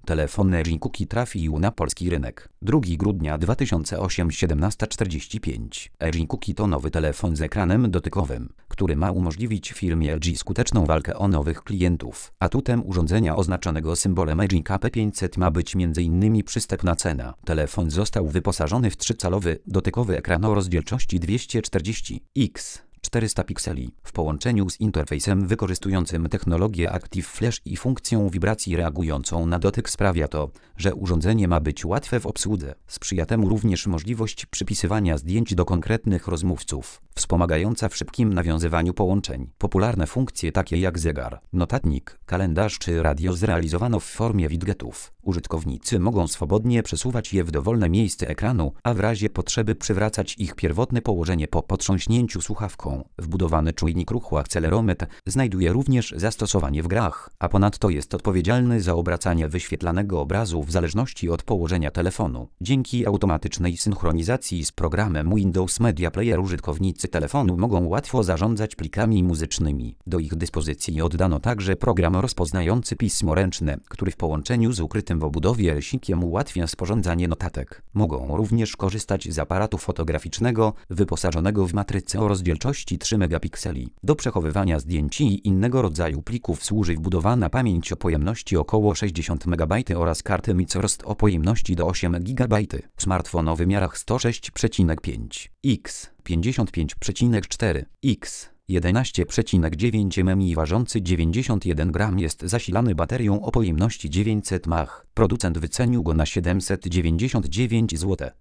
Telefon LG Cookie trafił na polski rynek. 2 grudnia 2008 17:45. LG Cookie to nowy telefon z ekranem dotykowym, który ma umożliwić firmie LG skuteczną walkę o nowych klientów. Atutem urządzenia oznaczonego symbolem LG KP500 ma być m.in. przystępna cena. Telefon został wyposażony w 3-calowy dotykowy ekran o rozdzielczości 240x 400 pikseli, w połączeniu z interfejsem wykorzystującym technologię Active Flash i funkcją wibracji reagującą na dotyk sprawia to, że urządzenie ma być łatwe w obsłudze. Sprzyja temu również możliwość przypisywania zdjęć do konkretnych rozmówców, wspomagająca w szybkim nawiązywaniu połączeń. Popularne funkcje takie jak zegar, notatnik, kalendarz czy radio zrealizowano w formie widgetów. Użytkownicy mogą swobodnie przesuwać je w dowolne miejsce ekranu, a w razie potrzeby przywracać ich pierwotne położenie po potrząśnięciu słuchawką. Wbudowany czujnik ruchu akcelerometr znajduje również zastosowanie w grach, a ponadto jest odpowiedzialny za obracanie wyświetlanego obrazu w zależności od położenia telefonu. Dzięki automatycznej synchronizacji z programem Windows Media Player użytkownicy telefonu mogą łatwo zarządzać plikami muzycznymi. Do ich dyspozycji oddano także program rozpoznający pismo ręczne, który w połączeniu z ukrytym w obudowie rysikiem ułatwia sporządzanie notatek. Mogą również korzystać z aparatu fotograficznego wyposażonego w matrycę o rozdzielczości 3 megapikseli. Do przechowywania zdjęć i innego rodzaju plików służy wbudowana pamięć o pojemności około 60 MB oraz karty microSD o pojemności do 8 GB. Smartfon o wymiarach 106,5 x 55,4 x 11,9 mm i ważący 91 g jest zasilany baterią o pojemności 900 mAh. Producent wycenił go na 799 zł.